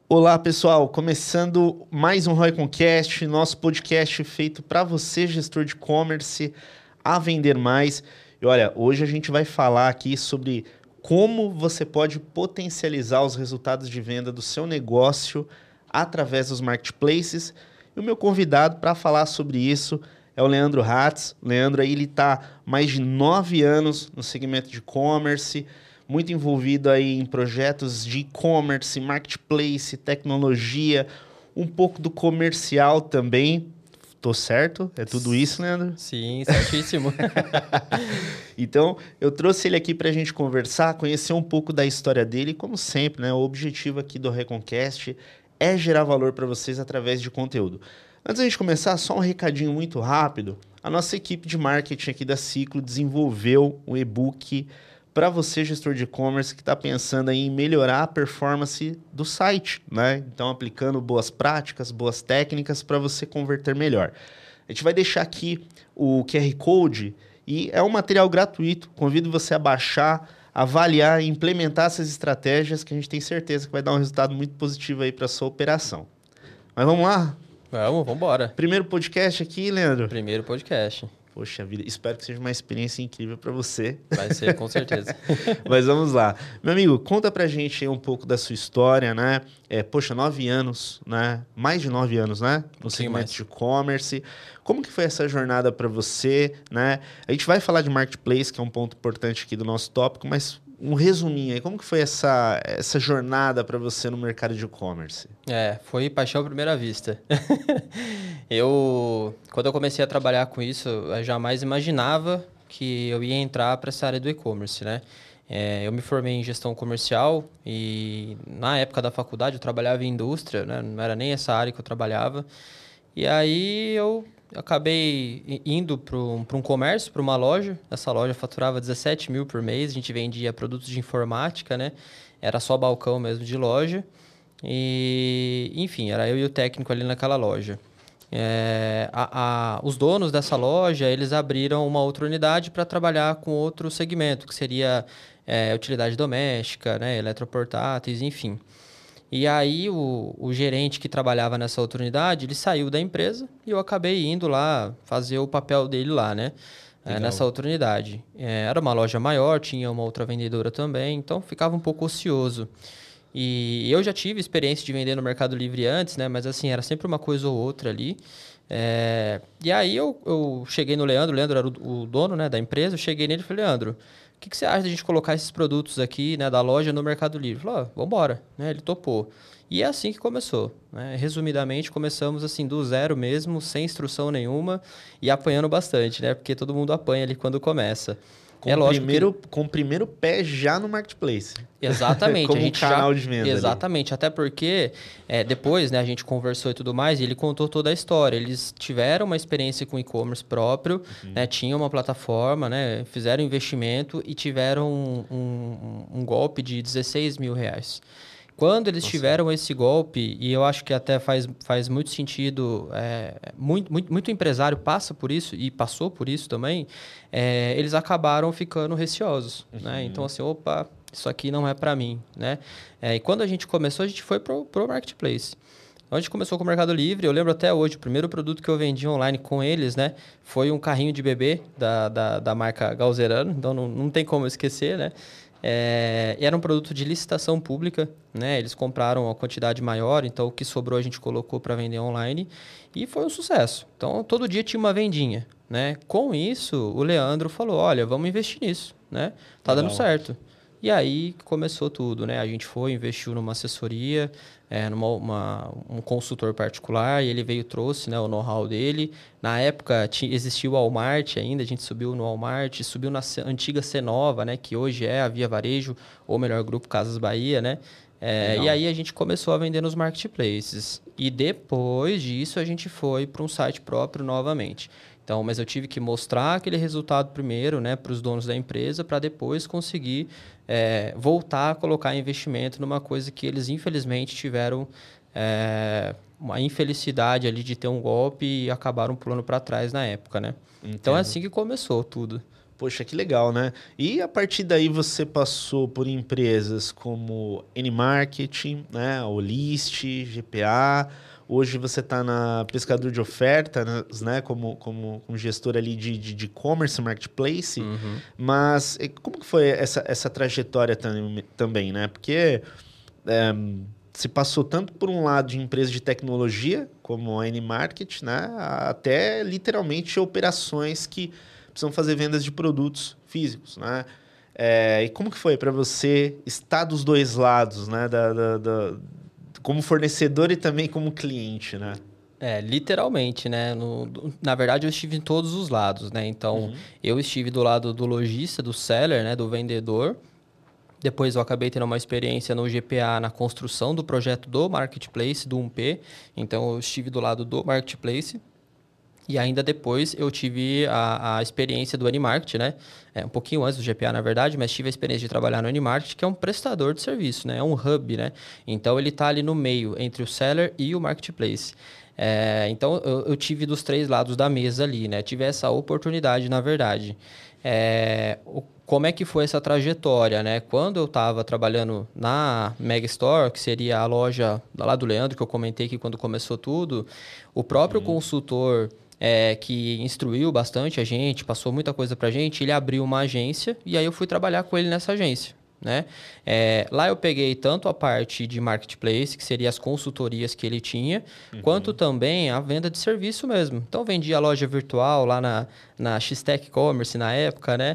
Olá, pessoal. Começando mais um ROI.Concast, nosso podcast feito para você, gestor de e-commerce, a vender mais. E olha, hoje a gente vai falar aqui sobre como você pode potencializar os resultados de venda do seu negócio através dos marketplaces. E o meu convidado para falar sobre isso é o Leandro Hatz. O Leandro aí, ele está mais de 9 anos no segmento de e-commerce, muito envolvido aí em projetos de e-commerce, marketplace, tecnologia, um pouco do comercial também. Tô certo? É tudo isso, Leandro? Sim, certíssimo. Então, eu trouxe ele aqui para a gente conversar, conhecer um pouco da história dele. E, como sempre, né, o objetivo aqui do ROI.Concast é gerar valor para vocês através de conteúdo. Antes da gente começar, só um recadinho muito rápido. A nossa equipe de marketing aqui da Ciclo desenvolveu um e-book para você, gestor de e-commerce, que está pensando aí em melhorar a performance do site, né? Então, aplicando boas práticas, boas técnicas para você converter melhor. A gente vai deixar aqui o QR Code e é um material gratuito. Convido você a baixar, avaliar e implementar essas estratégias que a gente tem certeza que vai dar um resultado muito positivo aí para a sua operação. Mas vamos lá? Vamos embora. Primeiro podcast aqui, Leandro? Primeiro podcast. Poxa vida, espero que seja uma experiência incrível para você. Vai ser, com certeza. Mas vamos lá. Meu amigo, conta pra gente aí um pouco da sua história, né? 9 anos, né? Mais de 9 anos, né? No segmento de e-commerce. Como que foi essa jornada para você, né? A gente vai falar de marketplace, que é um ponto importante aqui do nosso tópico, mas um resuminho aí. Como que foi essa jornada para você no mercado de e-commerce? Foi paixão à primeira vista. Quando eu comecei a trabalhar com isso, eu jamais imaginava que eu ia entrar para essa área do e-commerce, né? Eu me formei em gestão comercial e na época da faculdade eu trabalhava em indústria, né? Não era nem essa área que eu trabalhava. E aí eu acabei indo para um comércio, para uma loja. Essa loja faturava 17 mil por mês. A gente vendia produtos de informática, né? Era só balcão mesmo de loja. E, enfim, era eu e o técnico ali naquela loja. Os donos dessa loja, eles abriram uma outra unidade para trabalhar com outro segmento, que seria utilidade doméstica, né? Eletroportáteis, enfim. E aí o gerente que trabalhava nessa outra unidade, ele saiu da empresa e eu acabei indo lá fazer o papel dele lá, né? Nessa outra unidade. Era uma loja maior, tinha uma outra vendedora também, então ficava um pouco ocioso. E eu já tive experiência de vender no Mercado Livre antes, né? Mas assim, era sempre uma coisa ou outra ali. E aí eu cheguei no Leandro, o Leandro era o dono, né, da empresa, eu cheguei nele e falei, Leandro, o que você acha da gente colocar esses produtos aqui, né, da loja no Mercado Livre? Ele falou, vambora, né? Ele topou. E é assim que começou, né? Resumidamente, começamos assim do zero mesmo, sem instrução nenhuma e apanhando bastante, né? Porque todo mundo apanha ali quando começa. Com o primeiro pé já no marketplace. Exatamente. Como canal de venda. Exatamente. Até porque depois, né, a gente conversou e tudo mais, e ele contou toda a história. Eles tiveram uma experiência com e-commerce próprio, né, tinham uma plataforma, né, fizeram investimento e tiveram um golpe de 16 mil reais. Quando eles tiveram esse golpe, e eu acho que até faz muito sentido, muito empresário passa por isso e passou por isso também, eles acabaram ficando receosos, né? Então, assim, opa, isso aqui não é para mim, né? E quando a gente começou, a gente foi pro Marketplace. Então, a gente começou com o Mercado Livre, eu lembro até hoje, o primeiro produto que eu vendi online com eles, né? Foi um carrinho de bebê da marca Galzerano, então não tem como esquecer, né? Era um produto de licitação pública, né? Eles compraram uma quantidade maior, então o que sobrou a gente colocou para vender online e foi um sucesso. Então, todo dia tinha uma vendinha, né? Com isso, o Leandro falou, olha, vamos investir nisso, né? Tá dando certo. E aí começou tudo, né? A gente investiu numa assessoria, um consultor particular, e ele veio e trouxe, né, o know-how dele. Na época existia o Walmart ainda, a gente subiu no Walmart, subiu na antiga Cenova, né, que hoje é a Via Varejo, ou melhor, Grupo Casas Bahia, né? E aí a gente começou a vender nos marketplaces. E depois disso a gente foi para um site próprio novamente. Então, mas eu tive que mostrar aquele resultado primeiro, né, para os donos da empresa, para depois conseguir voltar a colocar investimento numa coisa que eles, infelizmente, tiveram uma infelicidade ali de ter um golpe e acabaram pulando para trás na época, né? Entendo. Então, é assim que começou tudo. Poxa, que legal, né? E a partir daí você passou por empresas como N-Marketing, né? Olist, GPA. Hoje você está na Pescador de Ofertas, né? Como gestor ali de e-commerce, marketplace. Uhum. Mas como que foi essa trajetória também, né? Porque se passou tanto por um lado de empresa de tecnologia, como a N-Market, né? Até literalmente operações que precisam fazer vendas de produtos físicos, né? E como que foi para você estar dos dois lados, né? Como fornecedor e também como cliente, né? Literalmente, né? Na verdade, eu estive em todos os lados, né? Então, eu estive do lado do lojista, do seller, né? Do vendedor. Depois eu acabei tendo uma experiência no GPA na construção do projeto do Marketplace, do 1P. Então, eu estive do lado do Marketplace. E ainda depois eu tive a experiência do Animarket, né? Um pouquinho antes do GPA, na verdade, mas tive a experiência de trabalhar no Animarket, que é um prestador de serviço, né? É um hub, né? Então, ele está ali no meio, entre o seller e o Marketplace. Então, eu tive dos três lados da mesa ali, né? Tive essa oportunidade, na verdade. Como é que foi essa trajetória, né? Quando eu estava trabalhando na Mega Store, que seria a loja lá do Leandro, que eu comentei que quando começou tudo, o próprio consultor que instruiu bastante a gente, passou muita coisa pra gente, ele abriu uma agência e aí eu fui trabalhar com ele nessa agência. Né? Lá eu peguei tanto a parte de marketplace, que seria as consultorias que ele tinha, quanto também a venda de serviço mesmo. Então, vendia a loja virtual lá na X-Tech Commerce na época, né?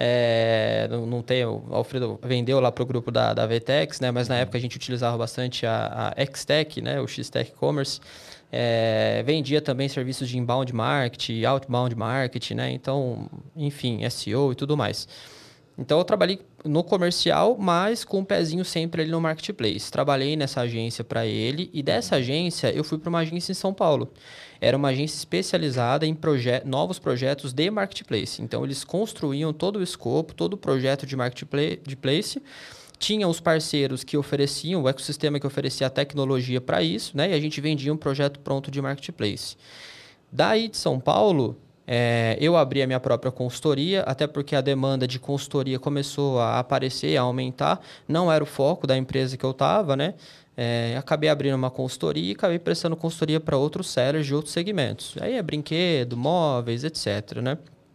Não tem, o Alfredo vendeu lá para o grupo da VTEX, né? Mas na época a gente utilizava bastante a X-Tech, né? O X-Tech Commerce. Vendia também serviços de inbound marketing, outbound marketing, né? Então, enfim, SEO e tudo mais. Então, eu trabalhei no comercial, mas com um pezinho sempre ali no marketplace. Trabalhei nessa agência para ele e dessa agência eu fui para uma agência em São Paulo. Era uma agência especializada em novos projetos de marketplace. Então, eles construíam todo o escopo, todo o projeto de marketplace. Tinha os parceiros que ofereciam, o ecossistema que oferecia a tecnologia para isso, né? E a gente vendia um projeto pronto de marketplace. Daí de São Paulo, eu abri a minha própria consultoria, até porque a demanda de consultoria começou a aparecer, a aumentar. Não era o foco da empresa que eu estava, né? Acabei abrindo uma consultoria e acabei prestando consultoria para outros sellers de outros segmentos. Aí é brinquedo, móveis, etc, né?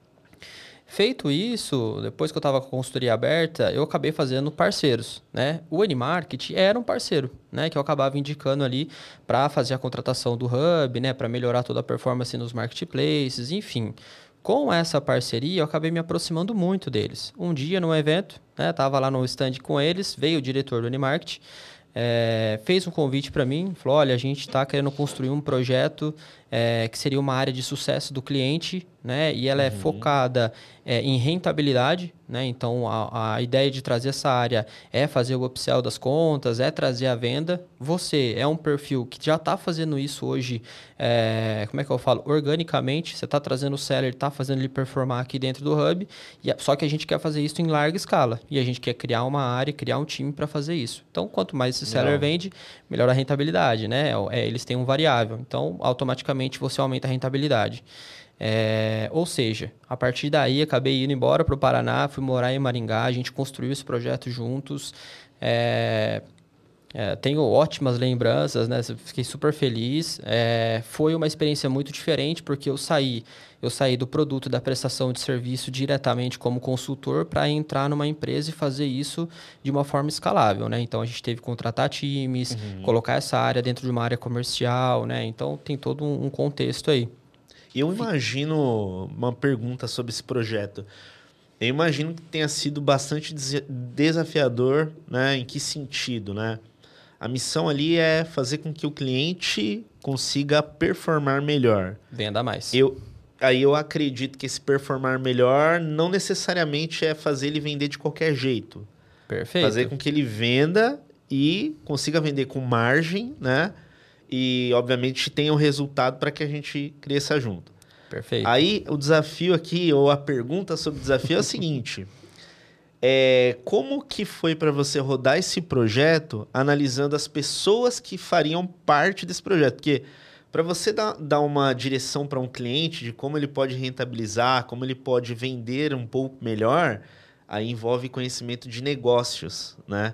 Feito isso, depois que eu estava com a consultoria aberta, eu acabei fazendo parceiros, né? O N-Market era um parceiro, né? Que eu acabava indicando ali para fazer a contratação do Hub, né? Para melhorar toda a performance nos marketplaces, enfim. Com essa parceria, eu acabei me aproximando muito deles. Um dia, num evento, né? Tava lá no stand com eles, veio o diretor do N-Market, fez um convite para mim, falou, olha, a gente está querendo construir um projeto que seria uma área de sucesso do cliente, né? E ela é focada em rentabilidade, né? Então, a ideia de trazer essa área é fazer o upsell das contas, é trazer a venda. Você é um perfil que já está fazendo isso hoje, como é que eu falo? Organicamente, você está trazendo o seller, está fazendo ele performar aqui dentro do Hub, só que a gente quer fazer isso em larga escala. E a gente quer criar uma área, criar um time para fazer isso. Então, quanto mais esse seller vende, melhor a rentabilidade, né? Eles têm um variável. Então, automaticamente, você aumenta a rentabilidade. Ou seja, a partir daí acabei indo embora para o Paraná, fui morar em Maringá, a gente construiu esse projeto juntos. Tenho ótimas lembranças, né? Fiquei super feliz. Foi uma experiência muito diferente porque eu saí do produto da prestação de serviço diretamente como consultor para entrar numa empresa e fazer isso de uma forma escalável, né? Então, a gente teve que contratar times, colocar essa área dentro de uma área comercial, né? Então, tem todo um contexto aí. Eu imagino uma pergunta sobre esse projeto. Eu imagino que tenha sido bastante desafiador, né? Em que sentido, né? A missão ali é fazer com que o cliente consiga performar melhor. Venda mais. Aí eu acredito que esse performar melhor não necessariamente é fazer ele vender de qualquer jeito. Perfeito. Fazer com que ele venda e consiga vender com margem, né? E, obviamente, tenha um resultado para que a gente cresça junto. Perfeito. Aí, o desafio aqui, ou a pergunta sobre o desafio é o seguinte. Como que foi para você rodar esse projeto analisando as pessoas que fariam parte desse projeto? Porque Para você dar uma direção para um cliente de como ele pode rentabilizar, como ele pode vender um pouco melhor, aí envolve conhecimento de negócios, né?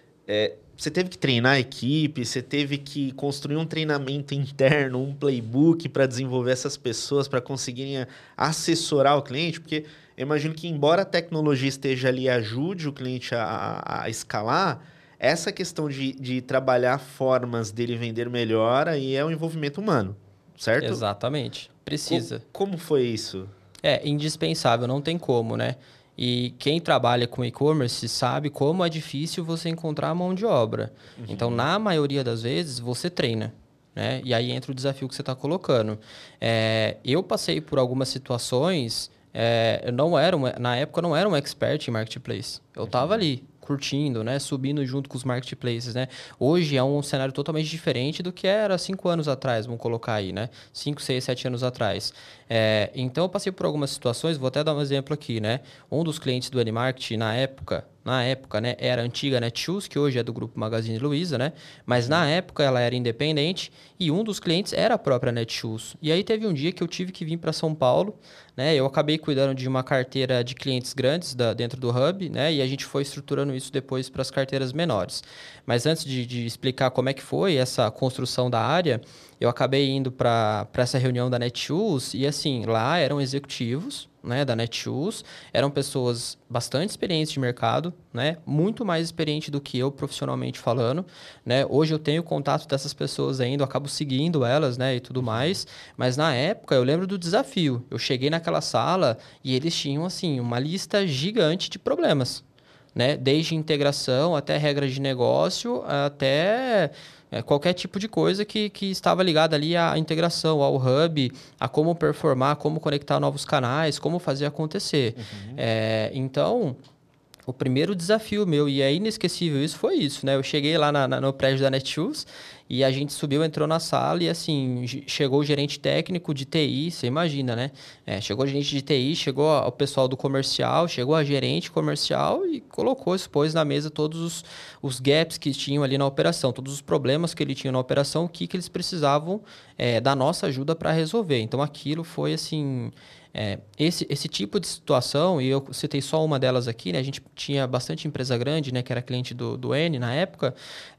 Você teve que treinar a equipe, você teve que construir um treinamento interno, um playbook para desenvolver essas pessoas, para conseguirem assessorar o cliente, porque eu imagino que, embora a tecnologia esteja ali e ajude o cliente a escalar, essa questão de trabalhar formas dele vender melhor aí é um envolvimento humano, certo? Exatamente. Precisa. Como foi isso? É indispensável, não tem como, né? E quem trabalha com e-commerce sabe como é difícil você encontrar mão de obra. Então, na maioria das vezes, você treina, né? E aí entra o desafio que você está colocando. Eu passei por algumas situações, eu não era na época, eu não era um expert em marketplace. Eu estava ali, curtindo, né? Subindo junto com os marketplaces, né? Hoje é um cenário totalmente diferente do que era 5 anos atrás, vamos colocar aí, né? 5, 6, 7 anos atrás. Então, eu passei por algumas situações, vou até dar um exemplo aqui, né? Um dos clientes do Animarket, na época, né, era a antiga Netshoes, que hoje é do grupo Magazine Luiza, né? Mas na época ela era independente e um dos clientes era a própria Netshoes. E aí teve um dia que eu tive que vir para São Paulo, né? Eu acabei cuidando de uma carteira de clientes grandes dentro do Hub, né? E a gente foi estruturando isso depois para as carteiras menores. Mas antes de explicar como é que foi essa construção da área, eu acabei indo para essa reunião da Netshoes e, assim, lá eram executivos, né, da Netshoes, eram pessoas bastante experientes de mercado, né, muito mais experientes do que eu profissionalmente falando, né. Hoje eu tenho contato dessas pessoas ainda, eu acabo seguindo elas, né, e tudo mais, mas na época eu lembro do desafio. Eu cheguei naquela sala e eles tinham, assim, uma lista gigante de problemas, né, desde integração até regras de negócio, até qualquer tipo de coisa que estava ligada ali à integração, ao hub, a como performar, como conectar novos canais, como fazer acontecer. Então, o primeiro desafio meu, e é inesquecível isso, foi isso, né? Eu cheguei lá no prédio da Netshoes e a gente subiu, entrou na sala e, assim, chegou o gerente técnico de TI, você imagina, né? Chegou o gerente de TI, chegou o pessoal do comercial, chegou a gerente comercial e expôs na mesa todos os gaps que tinham ali na operação, todos os problemas que ele tinha na operação, o que eles precisavam da nossa ajuda para resolver. Então, aquilo foi, assim... esse tipo de situação, e eu citei só uma delas aqui, né? A gente tinha bastante empresa grande, né? Que era cliente do N na época.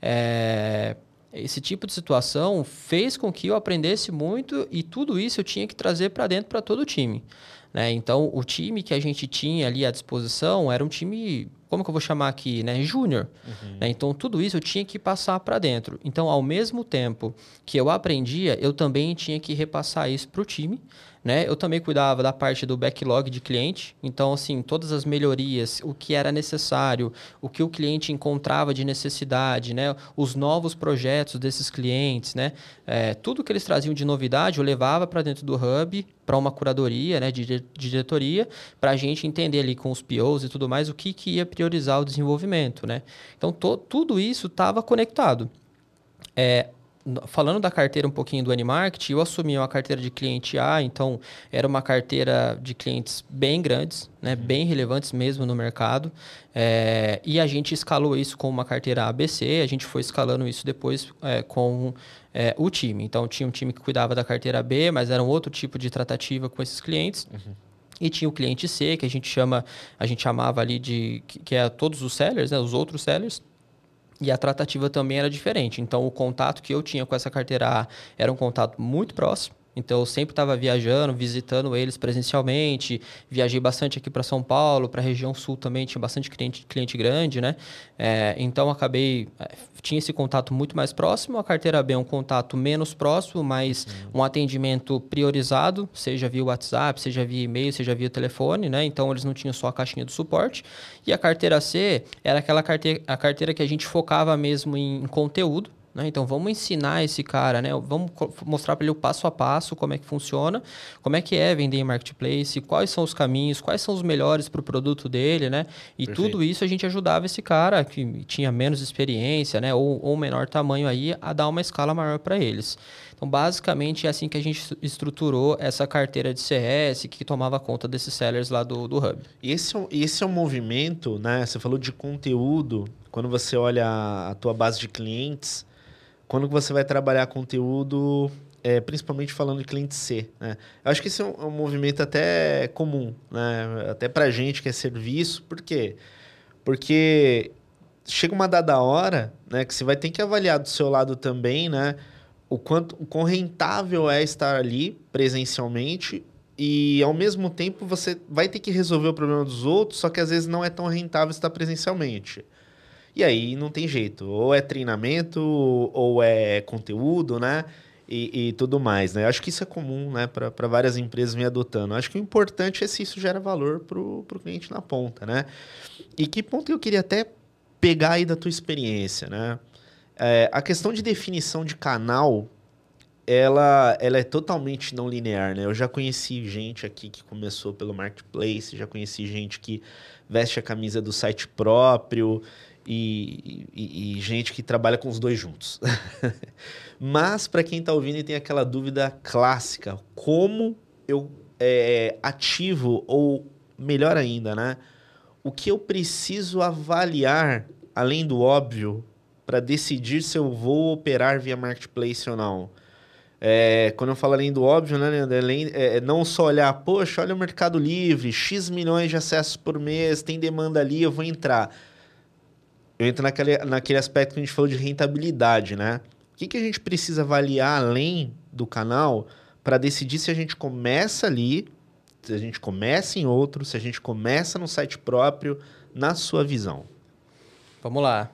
Esse tipo de situação fez com que eu aprendesse muito e tudo isso eu tinha que trazer para dentro para todo o time, né? Então, o time que a gente tinha ali à disposição era um time, como que eu vou chamar aqui, né? Júnior. Né? Então, tudo isso eu tinha que passar para dentro. Então, ao mesmo tempo que eu aprendia, eu também tinha que repassar isso para o time, né? Eu também cuidava da parte do backlog de cliente. Então, assim, todas as melhorias, o que era necessário, o que o cliente encontrava de necessidade, né? Os novos projetos desses clientes, né? Tudo que eles traziam de novidade, eu levava para dentro do Hub, para uma curadoria, né? de diretoria, para a gente entender ali com os POs e tudo mais, o que ia priorizar o desenvolvimento, né? Então, tudo isso estava conectado. Falando da carteira um pouquinho do Animarket, eu assumi uma carteira de cliente A, então era uma carteira de clientes bem grandes, né, bem relevantes mesmo no mercado, e a gente escalou isso com uma carteira ABC, a gente foi escalando isso depois com o time. Então tinha um time que cuidava da carteira B, mas era um outro tipo de tratativa com esses clientes. E tinha o cliente C, que a gente chamava ali que é todos os sellers, né, os outros sellers. E a tratativa também era diferente. Então, o contato que eu tinha com essa carteira A era um contato muito próximo. Então, eu sempre estava viajando, visitando eles presencialmente. Viajei bastante aqui para São Paulo, para a região sul também, tinha bastante cliente grande, né? Então, tinha esse contato muito mais próximo. A carteira B é um contato menos próximo, mas um atendimento priorizado, seja via WhatsApp, seja via e-mail, seja via telefone, né? Então, eles não tinham só a caixinha do suporte. E a carteira C era a carteira que a gente focava mesmo em conteúdo. Né? Então, vamos ensinar esse cara, né? Vamos mostrar para ele o passo a passo, como é que funciona, como é que é vender em marketplace, quais são os caminhos, quais são os melhores para o produto dele, né? E Perfeito. Tudo isso a gente ajudava esse cara que tinha menos experiência, né? Ou menor tamanho aí, a dar uma escala maior para eles. Então, basicamente, é assim que a gente estruturou essa carteira de CS que tomava conta desses sellers lá do Hub. E esse é um movimento, né? Você falou de conteúdo. Quando você olha a tua base de clientes, quando você vai trabalhar conteúdo, principalmente falando de cliente C, né? Eu acho que esse é um movimento até comum, né? Até para gente que é serviço. Por quê? Porque chega uma dada hora, né, que você vai ter que avaliar do seu lado também, né, o quão rentável é estar ali presencialmente e, ao mesmo tempo, você vai ter que resolver o problema dos outros, só que às vezes não é tão rentável estar presencialmente. E aí não tem jeito, ou é treinamento, ou é conteúdo, né? E tudo mais, né? Acho que isso é comum, né? Para várias empresas me adotando. Acho que o importante é se isso gera valor para o cliente na ponta, né? E que ponto que eu queria até pegar aí da tua experiência, né? A questão de definição de canal, ela é totalmente não linear, né? Eu já conheci gente aqui que começou pelo Marketplace, já conheci gente que veste a camisa do site próprio e gente que trabalha com os dois juntos. Mas, para quem está ouvindo e tem aquela dúvida clássica, como eu ativo, ou melhor ainda, né? O que eu preciso avaliar, além do óbvio, para decidir se eu vou operar via Marketplace ou não? Quando eu falo além do óbvio, né, Leandro? Não só olhar, poxa, olha o Mercado Livre, X milhões de acessos por mês, tem demanda ali, eu vou entrar. Eu entro naquele aspecto que a gente falou de rentabilidade, né? O que a gente precisa avaliar além do canal para decidir se a gente começa ali, se a gente começa em outro, se a gente começa no site próprio, na sua visão? Vamos lá.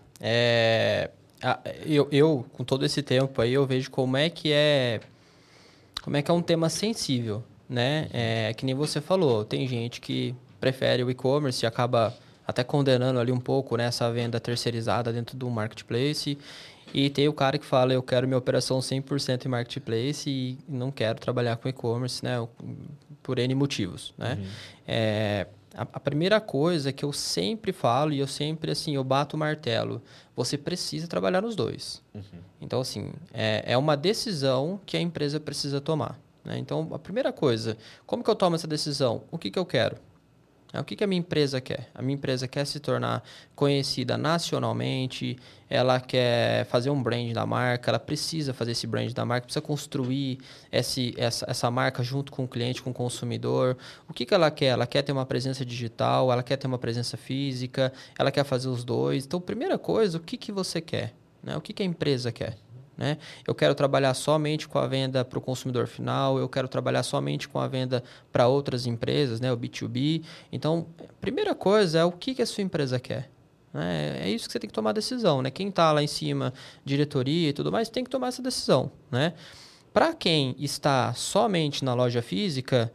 Com todo esse tempo aí, eu vejo como é que é um tema sensível, né? Que nem você falou, tem gente que prefere o e-commerce e acaba até condenando ali um pouco, né, essa venda terceirizada dentro do marketplace. E tem o cara que fala, eu quero minha operação 100% em marketplace e não quero trabalhar com e-commerce, né, por N motivos, né? A primeira coisa que eu sempre falo e eu sempre, assim, eu bato o martelo, você precisa trabalhar nos dois. Então, assim, é uma decisão que a empresa precisa tomar, né? Então, a primeira coisa, como que eu tomo essa decisão? O que eu quero? O que a minha empresa quer? A minha empresa quer se tornar conhecida nacionalmente, ela quer fazer um brand da marca, ela precisa fazer esse brand da marca, precisa construir essa marca junto com o cliente, com o consumidor. O que ela quer? Ela quer ter uma presença digital, ela quer ter uma presença física, ela quer fazer os dois. Então, primeira coisa, o que você quer? Né? O que a empresa quer? Né? Eu quero trabalhar somente com a venda para o consumidor final, eu quero trabalhar somente com a venda para outras empresas, né? O B2B. Então, a primeira coisa é o que a sua empresa quer. Né? É isso que você tem que tomar a decisão. Né? Quem está lá em cima, diretoria e tudo mais, tem que tomar essa decisão. Né? Para quem está somente na loja física,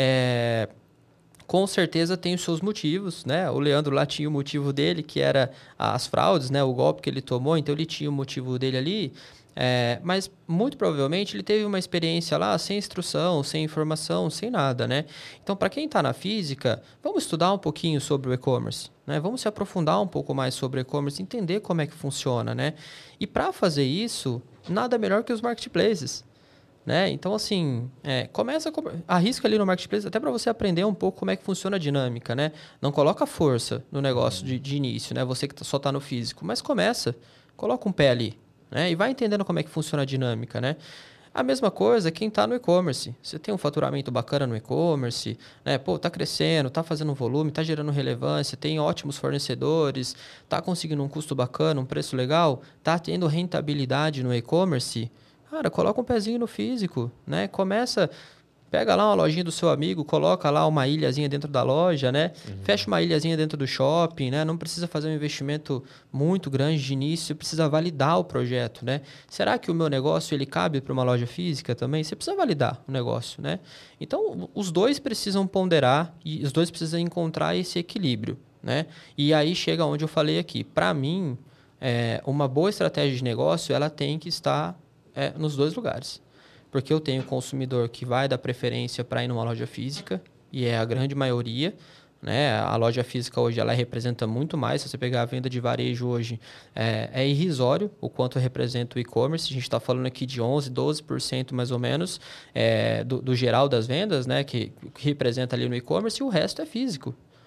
com certeza tem os seus motivos, né? O Leandro lá tinha o motivo dele, que era as fraudes, né? O golpe que ele tomou, então ele tinha o motivo dele ali. Mas muito provavelmente ele teve uma experiência lá sem instrução, sem informação, sem nada, né? Então, para quem está na física, vamos estudar um pouquinho sobre o e-commerce, né? Vamos se aprofundar um pouco mais sobre o e-commerce, entender como é que funciona, né? E para fazer isso, nada melhor que os marketplaces. Né? Então, assim, arrisca ali no marketplace até para você aprender um pouco como é que funciona a dinâmica, né? Não coloca força no negócio de início, né? Você que só está no físico, mas coloca um pé ali, né? E vai entendendo como é que funciona a dinâmica, né? A mesma coisa quem está no e-commerce. Você tem um faturamento bacana no e-commerce, né? Pô, tá crescendo, tá fazendo volume, tá gerando relevância, tem ótimos fornecedores, tá conseguindo um custo bacana, um preço legal, tá tendo rentabilidade no e-commerce. Cara, coloca um pezinho no físico, né? Pega lá uma lojinha do seu amigo, coloca lá uma ilhazinha dentro da loja, né? Fecha uma ilhazinha dentro do shopping, né? Não precisa fazer um investimento muito grande de início, precisa validar o projeto, né? Será que o meu negócio ele cabe para uma loja física também? Você precisa validar o negócio, né? Então, os dois precisam ponderar e os dois precisam encontrar esse equilíbrio, né? E aí chega onde eu falei aqui. Para mim, uma boa estratégia de negócio, ela tem que estar nos dois lugares. Porque eu tenho consumidor que vai dar preferência para ir numa loja física, e é a grande maioria, né? A loja física hoje ela representa muito mais. Se você pegar a venda de varejo hoje, é irrisório o quanto representa o e-commerce. A gente está falando aqui de 11%, 12% mais ou menos do geral das vendas, né? Que representa ali no e-commerce, e o resto é físico.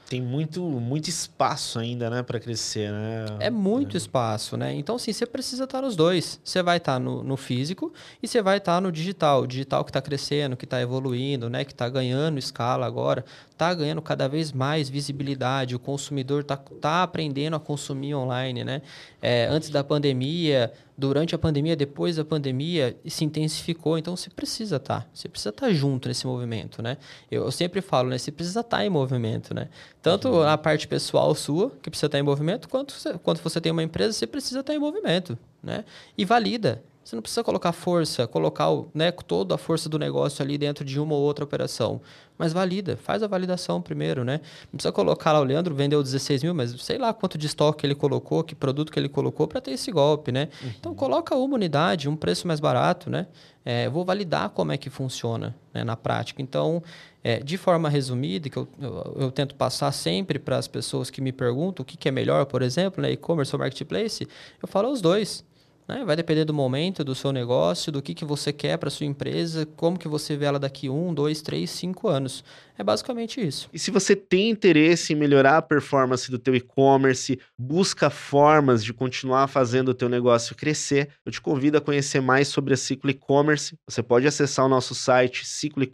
Tem muito espaço ainda, né, para crescer, né? É muito espaço, né? Então, assim, você precisa estar nos dois. Você vai estar no físico e você vai estar no digital. O digital que está crescendo, que está evoluindo, né? Que está ganhando escala agora, está ganhando cada vez mais visibilidade. O consumidor tá aprendendo a consumir online, né? Antes da pandemia, durante a pandemia, depois da pandemia, se intensificou. Então, você precisa estar. Você precisa estar junto nesse movimento, né? Eu sempre falo, né? Você precisa estar em movimento, né? Tanto a parte pessoal sua, que precisa estar em movimento, quanto você tem uma empresa, você precisa estar em movimento, né? E valida. Você não precisa colocar força, colocar né, toda a força do negócio ali dentro de uma ou outra operação. Mas valida, faz a validação primeiro, né? Não precisa colocar lá, o Leandro vendeu 16 mil, mas sei lá quanto de estoque ele colocou, que produto que ele colocou para ter esse golpe, né? Então, coloca uma unidade, um preço mais barato, né? Vou validar como é que funciona, né, na prática. Então, de forma resumida, que eu tento passar sempre para as pessoas que me perguntam o que é melhor, por exemplo, né, e-commerce ou marketplace, eu falo os dois. Né? Vai depender do momento, do seu negócio, do que você quer para sua empresa, como que você vê ela daqui 1, 2, 3, 5 anos. É basicamente isso. E se você tem interesse em melhorar a performance do teu e-commerce, busca formas de continuar fazendo o teu negócio crescer, eu te convido a conhecer mais sobre a Ciclo E-Commerce. Você pode acessar o nosso site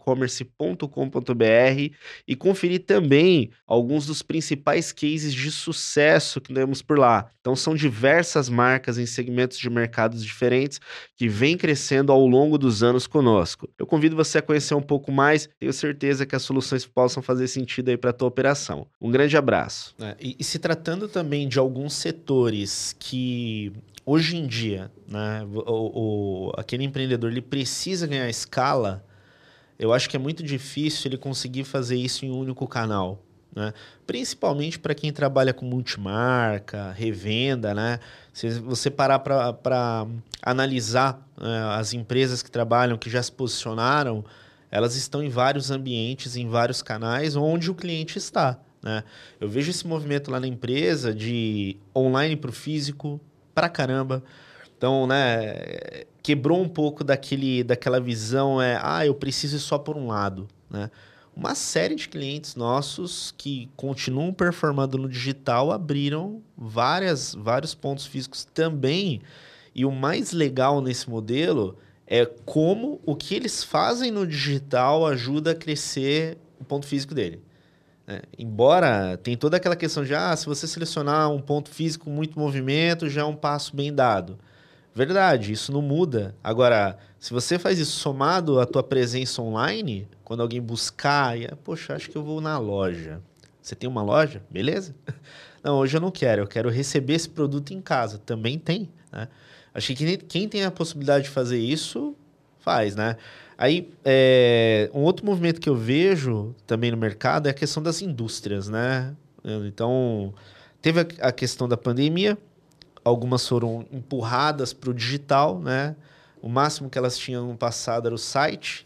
cicloecommerce.com.br e conferir também alguns dos principais cases de sucesso que temos por lá. Então são diversas marcas em segmentos de mercados diferentes que vêm crescendo ao longo dos anos conosco. Eu convido você a conhecer um pouco mais, tenho certeza que as soluções possam fazer sentido aí para a tua operação. Um grande abraço. E se tratando também de alguns setores que hoje em dia, né, aquele empreendedor ele precisa ganhar escala, eu acho que é muito difícil ele conseguir fazer isso em um único canal. Né? Principalmente para quem trabalha com multimarca, revenda, né? Se você parar para analisar as empresas que trabalham, que já se posicionaram, elas estão em vários ambientes, em vários canais, onde o cliente está. Né? Eu vejo esse movimento lá na empresa de online para o físico, pra caramba. Então, né, quebrou um pouco daquela visão, eu preciso ir só por um lado. Né? Uma série de clientes nossos que continuam performando no digital abriram vários pontos físicos também. E o mais legal nesse modelo é como o que eles fazem no digital ajuda a crescer o ponto físico dele. Embora tem toda aquela questão de, se você selecionar um ponto físico com muito movimento, já é um passo bem dado. Verdade, isso não muda. Agora, se você faz isso somado à tua presença online, quando alguém buscar, poxa, acho que eu vou na loja. Você tem uma loja? Beleza? Não, hoje eu não quero, eu quero receber esse produto em casa. Também tem, né? Acho que quem tem a possibilidade de fazer isso, faz, né? Aí, um outro movimento que eu vejo também no mercado é a questão das indústrias, né? Então, teve a questão da pandemia, algumas foram empurradas para o digital, né? O máximo que elas tinham no passado era o site,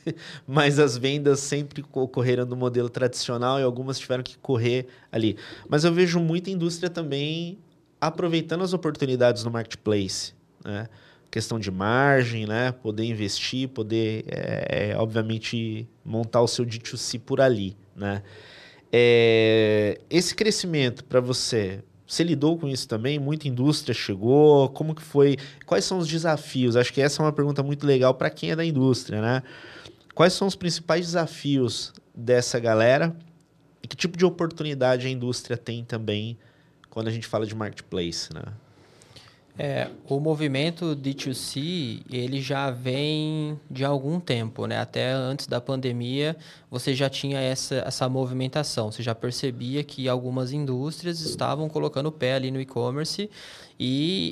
mas as vendas sempre ocorreram no modelo tradicional e algumas tiveram que correr ali. Mas eu vejo muita indústria também aproveitando as oportunidades no marketplace, né? Questão de margem, né? Poder investir, poder, obviamente, montar o seu D2C por ali, né? Esse crescimento para você lidou com isso também? Muita indústria chegou? Como que foi? Quais são os desafios? Acho que essa é uma pergunta muito legal para quem é da indústria, né? Quais são os principais desafios dessa galera? E que tipo de oportunidade a indústria tem também quando a gente fala de marketplace, né? O movimento D2C, ele já vem de algum tempo, né? Até antes da pandemia, você já tinha essa movimentação. Você já percebia que algumas indústrias estavam colocando o pé ali no e-commerce e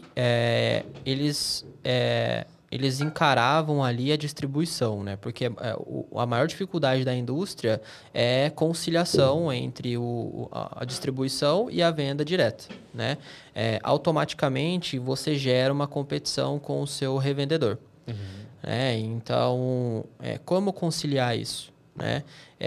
eles encaravam ali a distribuição, né? Porque a maior dificuldade da indústria é conciliação entre a distribuição e a venda direta, né? Automaticamente, você gera uma competição com o seu revendedor. Então, como conciliar isso? Né?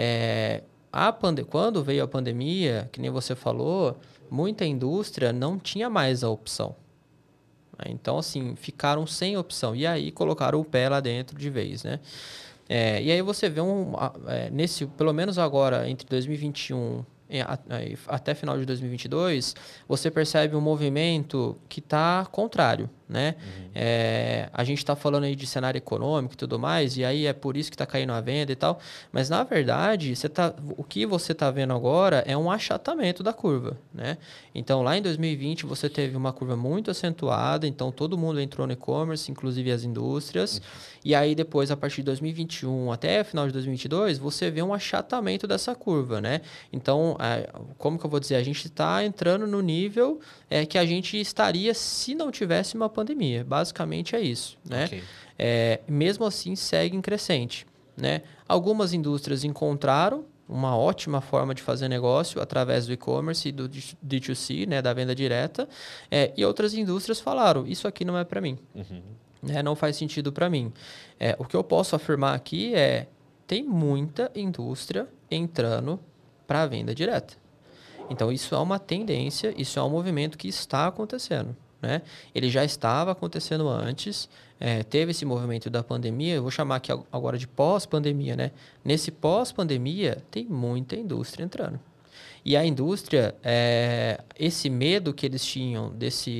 Quando veio a pandemia, que nem você falou, muita indústria não tinha mais a opção. Então, assim, ficaram sem opção. E aí, colocaram o pé lá dentro de vez, né? E aí você vê pelo menos agora, entre 2021 até final de 2022, você percebe um movimento que está contrário, né? A gente está falando aí de cenário econômico e tudo mais, e aí é por isso que está caindo a venda e tal, mas na verdade, o que você está vendo agora é um achatamento da curva, né? Então, lá em 2020, você teve uma curva muito acentuada, então todo mundo entrou no e-commerce, inclusive as indústrias, e aí depois, a partir de 2021 até final de 2022, você vê um achatamento dessa curva, né? Então, como que eu vou dizer? A gente está entrando no nível que a gente estaria se não tivesse uma pandemia. Basicamente é isso, né? Ok. Mesmo assim, segue em crescente, né? Algumas indústrias encontraram uma ótima forma de fazer negócio através do e-commerce e do D2C, né, da venda direta, e outras indústrias falaram, isso aqui não é para mim, né, não faz sentido para mim. O que eu posso afirmar aqui tem muita indústria entrando para a venda direta. Então, isso é uma tendência, isso é um movimento que está acontecendo, né? Ele já estava acontecendo antes, teve esse movimento da pandemia, eu vou chamar aqui agora de pós-pandemia, né? Nesse pós-pandemia, tem muita indústria entrando. E a indústria, esse medo que eles tinham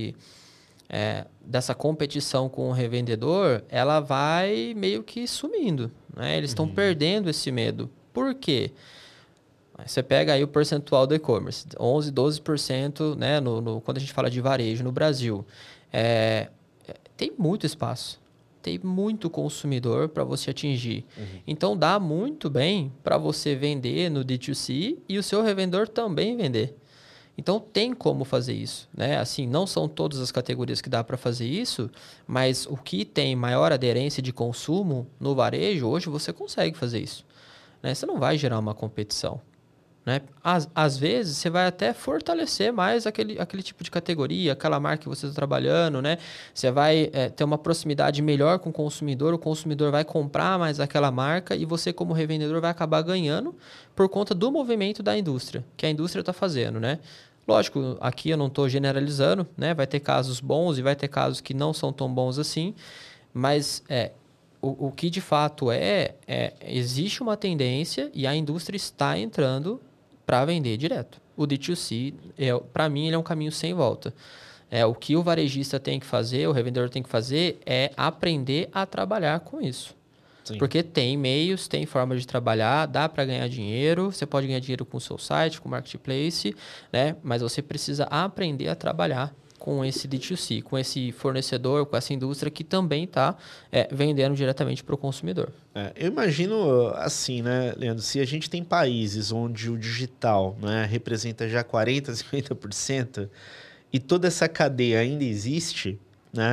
dessa competição com o revendedor, ela vai meio que sumindo, né? Eles estão perdendo esse medo. Por quê? Você pega aí o percentual do e-commerce, 11%, 12%, né, quando a gente fala de varejo no Brasil. Tem muito espaço, tem muito consumidor para você atingir. Então, dá muito bem para você vender no D2C e o seu revendedor também vender. Então, tem como fazer isso, né? Assim, não são todas as categorias que dá para fazer isso, mas o que tem maior aderência de consumo no varejo, hoje você consegue fazer isso, né? Você não vai gerar uma competição, né? Às vezes, você vai até fortalecer mais aquele tipo de categoria, aquela marca que você está trabalhando, né? Você vai ter uma proximidade melhor com o consumidor vai comprar mais aquela marca e você, como revendedor, vai acabar ganhando por conta do movimento da indústria, que a indústria está fazendo, né? Lógico, aqui eu não estou generalizando, né? Vai ter casos bons e vai ter casos que não são tão bons assim, mas o que de fato existe uma tendência e a indústria está entrando para vender direto. O D2C, para mim, ele é um caminho sem volta. O que o varejista tem que fazer, o revendedor tem que fazer, é aprender a trabalhar com isso. Sim. Porque tem meios, tem formas de trabalhar, dá para ganhar dinheiro, você pode ganhar dinheiro com o seu site, com o marketplace, né? Mas você precisa aprender a trabalhar com esse D2C, com esse fornecedor, com essa indústria que também está vendendo diretamente para o consumidor. Eu imagino assim, né, Leandro, se a gente tem países onde o digital, né, representa já 40%, 50% e toda essa cadeia ainda existe, né,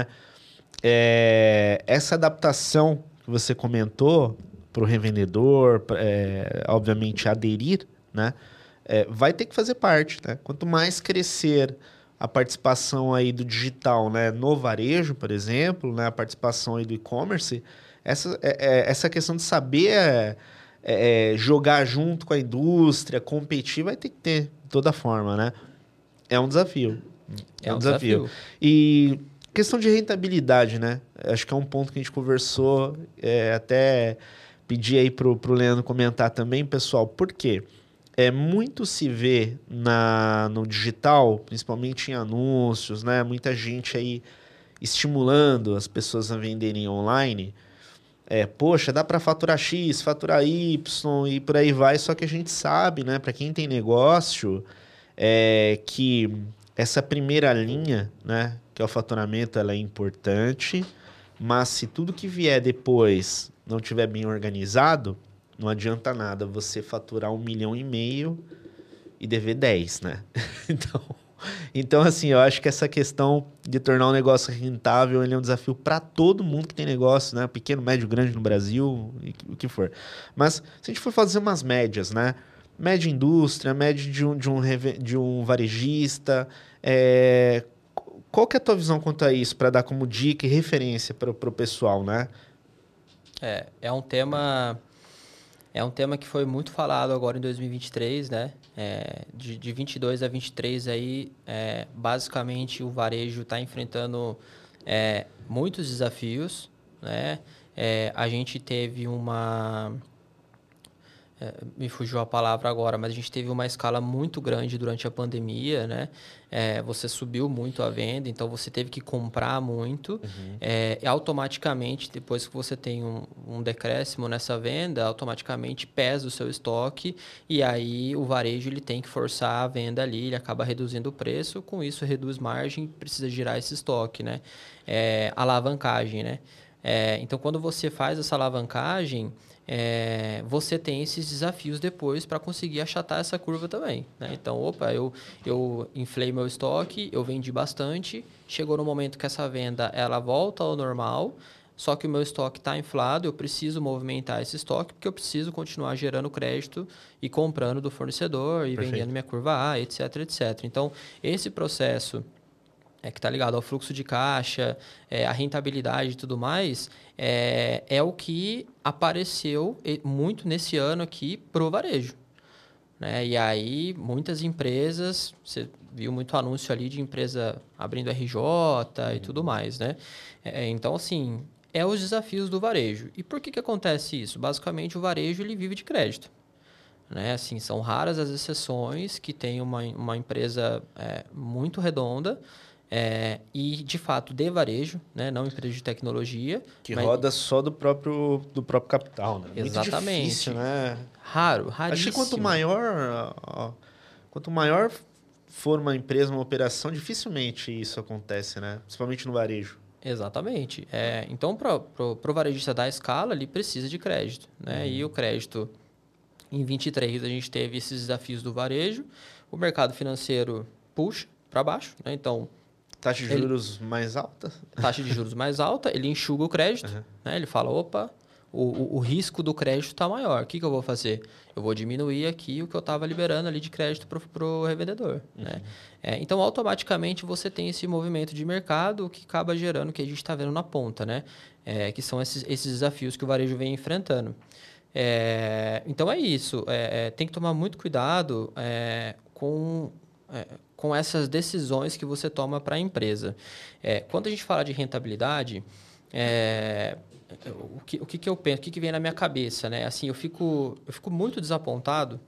essa adaptação que você comentou para o revendedor, obviamente aderir, né, vai ter que fazer parte, né? Quanto mais crescer a participação aí do digital, né, no varejo, por exemplo, né, a participação aí do e-commerce, essa questão de saber jogar junto com a indústria, competir, vai ter que ter de toda forma, né? É um desafio. É um desafio. E questão de rentabilidade, né? Acho que é um ponto que a gente conversou, até pedi aí pro Leandro comentar também, pessoal, por quê? Muito se vê no digital, principalmente em anúncios, né? Muita gente aí estimulando as pessoas a venderem online. Poxa, dá para faturar X, faturar Y e por aí vai. Só que a gente sabe, né? Para quem tem negócio, que essa primeira linha, né? Que é o faturamento, ela é importante. Mas se tudo que vier depois não tiver bem organizado, não adianta nada você faturar 1,5 milhão e dever 10, né? Então, assim, eu acho que essa questão de tornar um negócio rentável, ele é um desafio para todo mundo que tem negócio, né? Pequeno, médio, grande no Brasil, o que for. Mas, se a gente for fazer umas médias, né? Média indústria, média de um varejista, qual que é a tua visão quanto a isso, para dar como dica e referência para o pessoal, né? É um tema que foi muito falado agora em 2023, né? De 22 a 23 aí, basicamente o varejo está enfrentando muitos desafios, né? A gente teve me fugiu a palavra agora, mas a gente teve uma escala muito grande durante a pandemia, né? Você subiu muito a venda, então você teve que comprar muito. E automaticamente, depois que você tem um decréscimo nessa venda, automaticamente pesa o seu estoque e aí o varejo ele tem que forçar a venda ali, ele acaba reduzindo o preço, com isso reduz margem, precisa girar esse estoque, né? Alavancagem, né? Então, quando você faz essa alavancagem, você tem esses desafios depois para conseguir achatar essa curva também, né? Então, eu inflei meu estoque, eu vendi bastante, chegou no momento que essa venda ela volta ao normal, só que o meu estoque está inflado, eu preciso movimentar esse estoque porque eu preciso continuar gerando crédito e comprando do fornecedor e Perfeito. vendendo minha curva A, etc, etc. Então, esse processo que está ligado ao fluxo de caixa, a rentabilidade e tudo mais, é o que apareceu muito nesse ano aqui pro varejo. Né? E aí, muitas empresas, você viu muito anúncio ali de empresa abrindo RJ e tudo mais, né? Então, assim, os desafios do varejo. E por que acontece isso? Basicamente, o varejo ele vive de crédito. Né? Assim, são raras as exceções que tem uma empresa muito redonda, e, de fato, de varejo, né? Não empresa de tecnologia. Que roda só do próprio capital, né? Exatamente. Muito difícil, né? Raríssimo. Acho que quanto maior for uma empresa, uma operação, dificilmente isso acontece, né? Principalmente no varejo. Exatamente. Então, para o varejista dar escala, ele precisa de crédito. Né? E o crédito, em 23, a gente teve esses desafios do varejo. O mercado financeiro puxa para baixo. Né? Então, taxa de juros mais alta? Taxa de juros mais alta, ele enxuga o crédito. Né? Ele fala, opa, o risco do crédito está maior. O que eu vou fazer? Eu vou diminuir aqui o que eu estava liberando ali de crédito para o revendedor. Né? Então, automaticamente, você tem esse movimento de mercado que acaba gerando o que a gente está vendo na ponta, né? Que são esses desafios que o varejo vem enfrentando. Então, é isso. Tem que tomar muito cuidado com essas decisões que você toma para a empresa. Quando a gente fala de rentabilidade, o que eu penso, o que vem na minha cabeça, né? Assim, eu fico muito desapontado.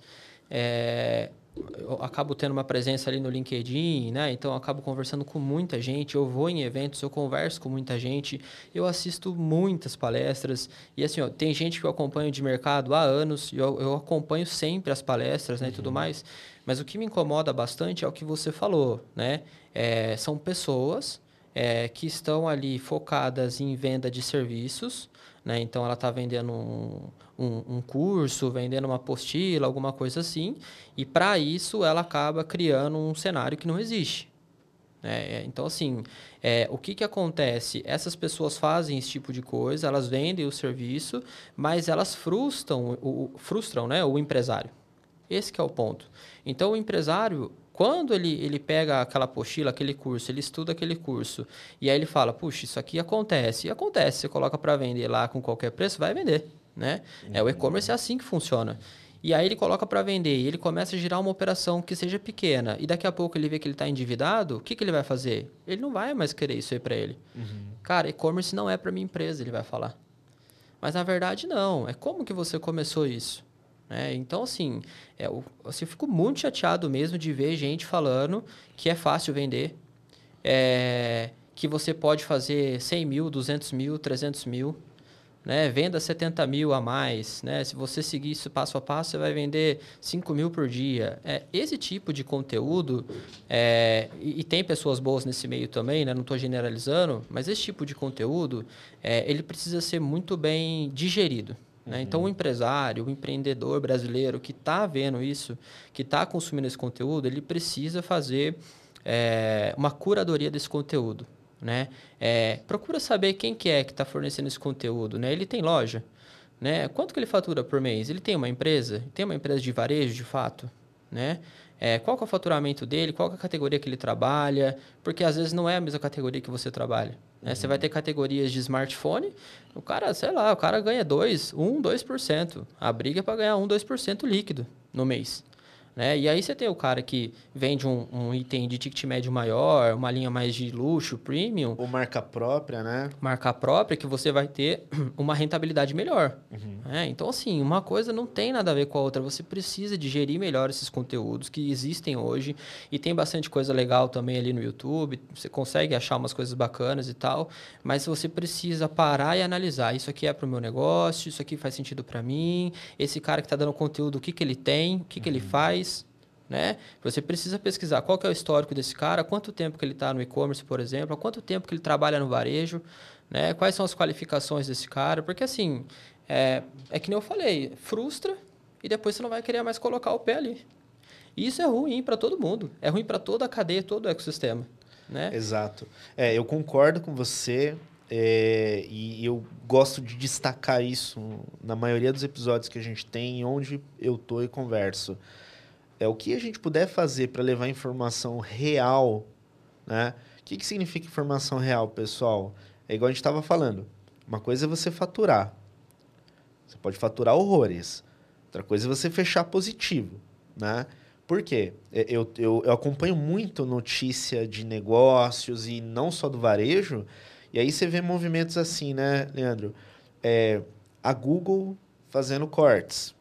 Eu acabo tendo uma presença ali no LinkedIn, né? Então eu acabo conversando com muita gente, eu vou em eventos, eu converso com muita gente, eu assisto muitas palestras e assim, tem gente que eu acompanho de mercado há anos, eu acompanho sempre as palestras, né, e tudo mais, mas o que me incomoda bastante é o que você falou, né? São pessoas que estão ali focadas em venda de serviços, né? Então ela está vendendo um curso, vendendo uma apostila, alguma coisa assim, e para isso ela acaba criando um cenário que não existe. Então, assim, o que acontece? Essas pessoas fazem esse tipo de coisa, elas vendem o serviço, mas elas frustram, né, o empresário. Esse que é o ponto. Então, o empresário, quando ele pega aquela apostila, aquele curso, ele estuda aquele curso, e aí ele fala, puxa, isso aqui acontece. E acontece, você coloca para vender lá com qualquer preço, vai vender. Né? O e-commerce é assim que funciona. E aí ele coloca para vender e ele começa a girar uma operação que seja pequena e daqui a pouco ele vê que ele está endividado, o que ele vai fazer? Ele não vai mais querer isso aí para ele. Cara, e-commerce não é para minha empresa, ele vai falar. Mas na verdade não. É como que você começou isso? Então, assim, eu fico muito chateado mesmo de ver gente falando que é fácil vender, que você pode fazer 100 mil, 200 mil, 300 mil, né? Venda 70 mil a mais, né? Se você seguir isso passo a passo, você vai vender 5 mil por dia. Esse tipo de conteúdo, e tem pessoas boas nesse meio também, né? Não estou generalizando, mas esse tipo de conteúdo, ele precisa ser muito bem digerido. Né? Então, o empresário, o empreendedor brasileiro que está vendo isso, que está consumindo esse conteúdo, ele precisa fazer uma curadoria desse conteúdo. Né? Procura saber quem que está fornecendo esse conteúdo. Né? Ele tem loja? Né? Quanto que ele fatura por mês? Ele tem uma empresa? Tem uma empresa de varejo, de fato? Né? Qual que é o faturamento dele? Qual que é a categoria que ele trabalha? Porque, às vezes, não é a mesma categoria que você trabalha. Né? Você vai ter categorias de smartphone, o cara, sei lá, o cara ganha 2%. A briga é para ganhar 2% líquido no mês. né? E aí você tem o cara que vende um item de ticket médio maior, uma linha mais de luxo, premium. Ou marca própria, né? Marca própria, que você vai ter uma rentabilidade melhor. Né? Então, assim, uma coisa não tem nada a ver com a outra. Você precisa digerir melhor esses conteúdos que existem hoje. E tem bastante coisa legal também ali no YouTube. Você consegue achar umas coisas bacanas e tal. Mas você precisa parar e analisar. Isso aqui é para o meu negócio, isso aqui faz sentido para mim. Esse cara que está dando conteúdo, o que, que ele tem, o que, que ele faz. Né? Você precisa pesquisar qual que é o histórico desse cara, quanto tempo que ele está no e-commerce, por exemplo, há quanto tempo que ele trabalha no varejo, né? Quais são as qualificações desse cara, porque assim, é que nem eu falei, frustra e depois você não vai querer mais colocar o pé ali. E isso é ruim para todo mundo, é ruim para toda a cadeia, todo o ecossistema. Né? Exato. Eu concordo com você e eu gosto de destacar isso na maioria dos episódios que a gente tem, onde eu tô e converso. O que a gente puder fazer para levar informação real, né? O que significa informação real, pessoal? É igual a gente estava falando. Uma coisa é você faturar. Você pode faturar horrores. Outra coisa é você fechar positivo, né? Por quê? Eu acompanho muito notícia de negócios e não só do varejo. E aí você vê movimentos assim, né, Leandro? A Google fazendo cortes.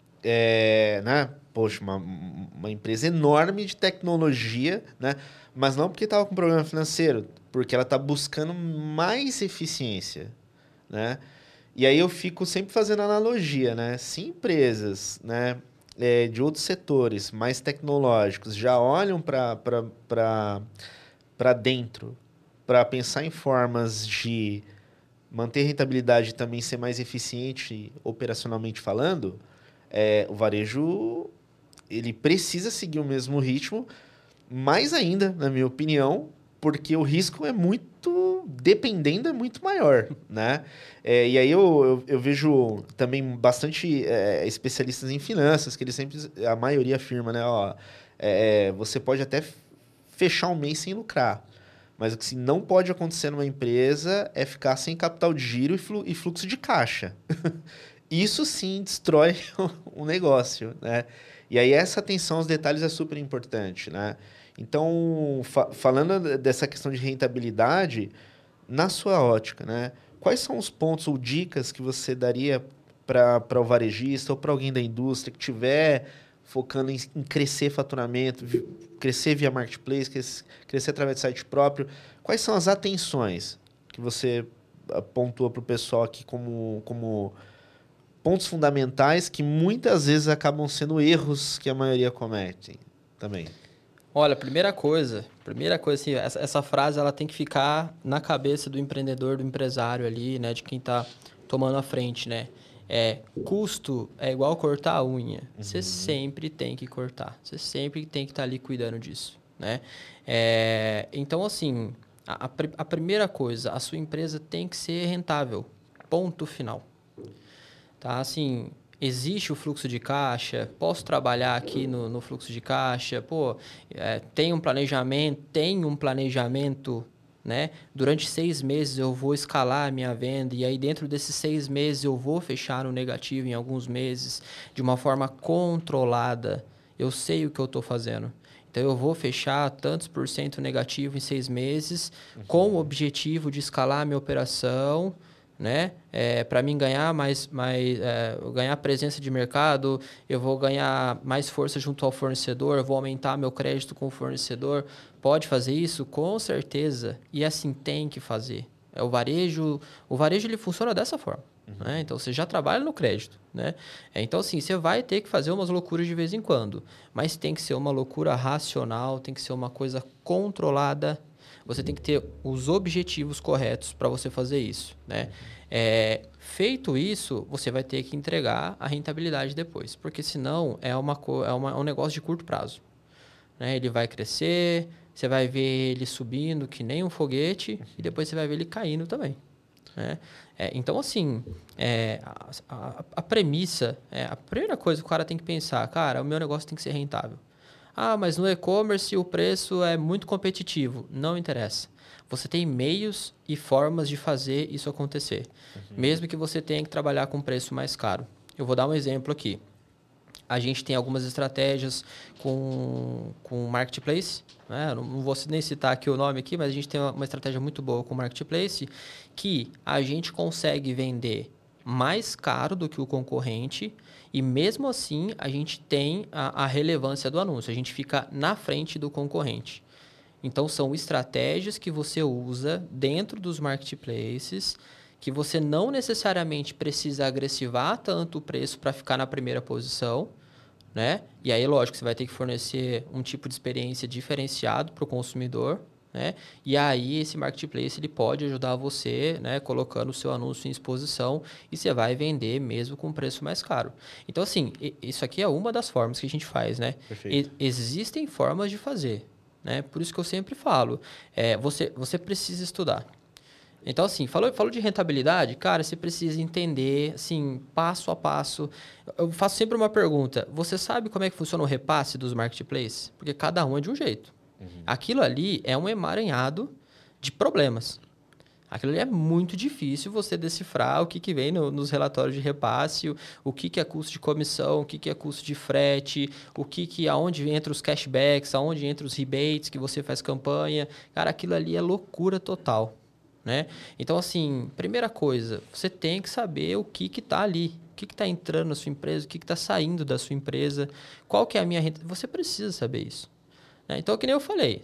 Né? Poxa, uma empresa enorme de tecnologia, né? Mas não porque estava com problema financeiro, porque ela está buscando mais eficiência, né? E aí eu fico sempre fazendo analogia, né? Se empresas, né, de outros setores mais tecnológicos já olham para dentro para pensar em formas de manter rentabilidade e também ser mais eficiente operacionalmente falando, o varejo ele precisa seguir o mesmo ritmo, mais ainda, na minha opinião, porque o risco é muito, dependendo, é muito maior, né? E aí eu vejo também bastante especialistas em finanças, que eles sempre, a maioria afirma, né? Ó, você pode até fechar um mês sem lucrar, mas o que não pode acontecer numa empresa é ficar sem capital de giro e fluxo de caixa. Isso sim destrói o negócio, né? E aí essa atenção aos detalhes é super importante, né? Então, falando dessa questão de rentabilidade, na sua ótica, né? Quais são os pontos ou dicas que você daria para o varejista ou para alguém da indústria que estiver focando em crescer faturamento, crescer via marketplace, crescer através de site próprio? Quais são as atenções que você pontua para o pessoal aqui como pontos fundamentais que muitas vezes acabam sendo erros que a maioria comete também? Olha, primeira coisa assim, essa frase ela tem que ficar na cabeça do empreendedor, do empresário ali, né, de quem está tomando a frente, né? Custo é igual cortar a unha. Você sempre tem que cortar. Você sempre tem que estar ali cuidando disso, né? Então, assim, a primeira coisa, a sua empresa tem que ser rentável. Ponto final. Tá? Assim, existe o fluxo de caixa, posso trabalhar aqui no fluxo de caixa, tem um planejamento, né? Durante 6 meses eu vou escalar a minha venda e aí dentro desses 6 meses eu vou fechar no negativo em alguns meses de uma forma controlada. Eu sei o que eu estou fazendo. Então, eu vou fechar tantos por cento negativo em 6 meses com o objetivo de escalar a minha operação, né? Para mim ganhar ganhar presença de mercado, eu vou ganhar mais força junto ao fornecedor, eu vou aumentar meu crédito com o fornecedor. Pode fazer isso? Com certeza. E assim tem que fazer. O varejo ele funciona dessa forma. Né? Então, você já trabalha no crédito. Né? Então, assim, você vai ter que fazer umas loucuras de vez em quando. Mas tem que ser uma loucura racional, tem que ser uma coisa controlada. Você tem que ter os objetivos corretos para você fazer isso, né? Feito isso, você vai ter que entregar a rentabilidade depois, porque senão é um negócio de curto prazo, né? Ele vai crescer, você vai ver ele subindo que nem um foguete e depois você vai ver ele caindo também, né? Então, assim, a premissa, a primeira coisa que o cara tem que pensar, cara, o meu negócio tem que ser rentável. Ah, mas no e-commerce o preço é muito competitivo. Não interessa. Você tem meios e formas de fazer isso acontecer. Mesmo que você tenha que trabalhar com preço mais caro. Eu vou dar um exemplo aqui. A gente tem algumas estratégias com Marketplace, né? Não vou nem citar aqui o nome aqui, mas a gente tem uma estratégia muito boa com o Marketplace que a gente consegue vender mais caro do que o concorrente e mesmo assim a gente tem a relevância do anúncio, a gente fica na frente do concorrente. Então, são estratégias que você usa dentro dos marketplaces que você não necessariamente precisa agressivar tanto o preço para ficar na primeira posição, né? E aí, lógico, você vai ter que fornecer um tipo de experiência diferenciado para o consumidor, né? E aí, esse marketplace ele pode ajudar você, né? Colocando o seu anúncio em exposição e você vai vender mesmo com um preço mais caro. Então, assim, isso aqui é uma das formas que a gente faz, né? Existem formas de fazer, né? Por isso que eu sempre falo, você precisa estudar. Então, assim, falou de rentabilidade, cara, você precisa entender, assim, passo a passo. Eu faço sempre uma pergunta. Você sabe como é que funciona o repasse dos marketplaces? Porque cada um é de um jeito. Aquilo ali é um emaranhado de problemas. Aquilo ali é muito difícil você decifrar o que vem nos relatórios de repasse, o que é custo de comissão, o que é custo de frete, aonde entra os cashbacks, aonde entra os rebates que você faz campanha. Cara, aquilo ali é loucura total. Né? Então, assim, primeira coisa, você tem que saber o que está ali, o que está entrando na sua empresa, o que está saindo da sua empresa, qual que é a minha renta. Você precisa saber isso. Né? Então, que nem eu falei,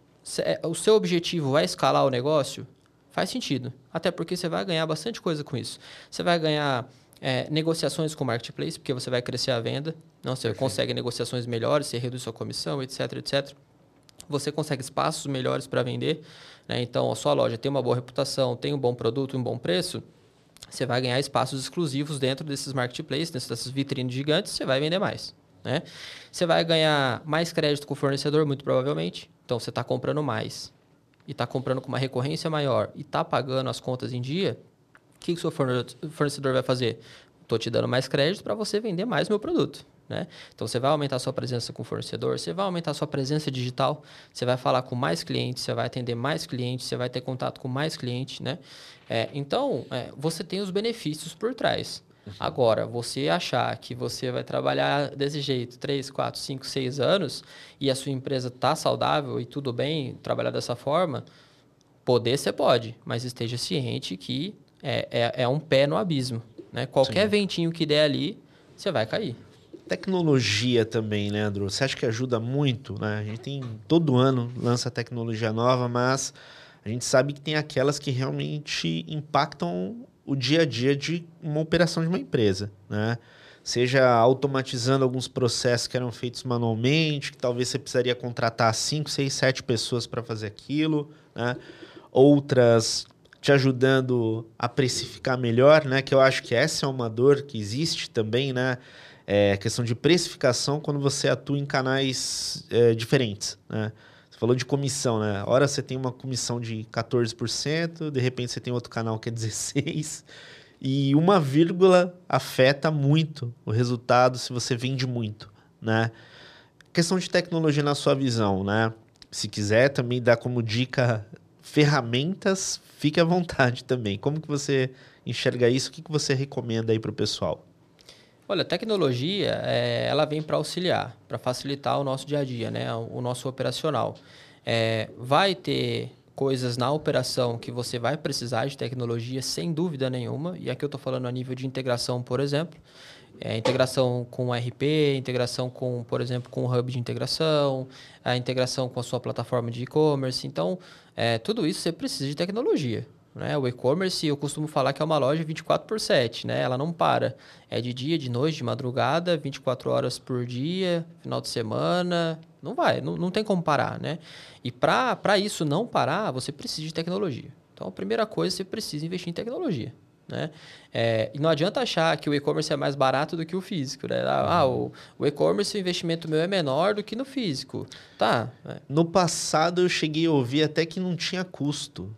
o seu objetivo é escalar o negócio? Faz sentido, até porque você vai ganhar bastante coisa com isso. Você vai ganhar negociações com o marketplace, porque você vai crescer a venda, não, você consegue negociações melhores, você reduz sua comissão, etc, etc. Você consegue espaços melhores para vender, né? Então, a sua loja tem uma boa reputação, tem um bom produto, um bom preço, você vai ganhar espaços exclusivos dentro desses marketplaces, dentro dessas vitrines gigantes, você vai vender mais. Né? Você vai ganhar mais crédito com o fornecedor, muito provavelmente. Então, você está comprando mais e está comprando com uma recorrência maior e está pagando as contas em dia, o que o seu fornecedor vai fazer? Estou te dando mais crédito para você vender mais meu produto. Né? Então, você vai aumentar a sua presença com o fornecedor, você vai aumentar a sua presença digital, você vai falar com mais clientes, você vai atender mais clientes, você vai ter contato com mais clientes. Né? Então, você tem os benefícios por trás. Agora, você achar que você vai trabalhar desse jeito 3, 4, 5, 6 anos e a sua empresa está saudável e tudo bem trabalhar dessa forma, poder você pode, mas esteja ciente que é um pé no abismo. Né? Qualquer ventinho que der ali, você vai cair. Tecnologia também, Leandro. Você acha que ajuda muito? Né? A gente tem todo ano lança tecnologia nova, mas a gente sabe que tem aquelas que realmente impactam o dia a dia de uma operação de uma empresa, né? Seja automatizando alguns processos que eram feitos manualmente, que talvez você precisaria contratar 5, 6, 7 pessoas para fazer aquilo, né? Outras te ajudando a precificar melhor, né? Que eu acho que essa é uma dor que existe também, né? Questão de precificação quando você atua em canais diferentes, né? Você falou de comissão, né? Ora você tem uma comissão de 14%, de repente você tem outro canal que é 16%, e uma vírgula afeta muito o resultado se você vende muito, né? Questão de tecnologia na sua visão, né? Se quiser também dar como dica ferramentas, fique à vontade também. Como que você enxerga isso? O que você recomenda aí para o pessoal? Olha, a tecnologia, ela vem para auxiliar, para facilitar o nosso dia a dia, né? O nosso operacional. Vai ter coisas na operação que você vai precisar de tecnologia, sem dúvida nenhuma. E aqui eu estou falando a nível de integração, por exemplo. Integração com o RP, integração com, por exemplo, com o hub de integração, a integração com a sua plataforma de e-commerce. Então, tudo isso você precisa de tecnologia. Né? O e-commerce, eu costumo falar que é uma loja 24/7, né? Ela não para. É de dia, de noite, de madrugada, 24 horas por dia, final de semana. Não vai, não tem como parar, né? E para isso não parar, você precisa de tecnologia. Então, a primeira coisa, você precisa investir em tecnologia. Né? E não adianta achar que o e-commerce é mais barato do que o físico. Né? O e-commerce, o investimento meu é menor do que no físico. Tá. No passado, eu cheguei a ouvir até que não tinha custo.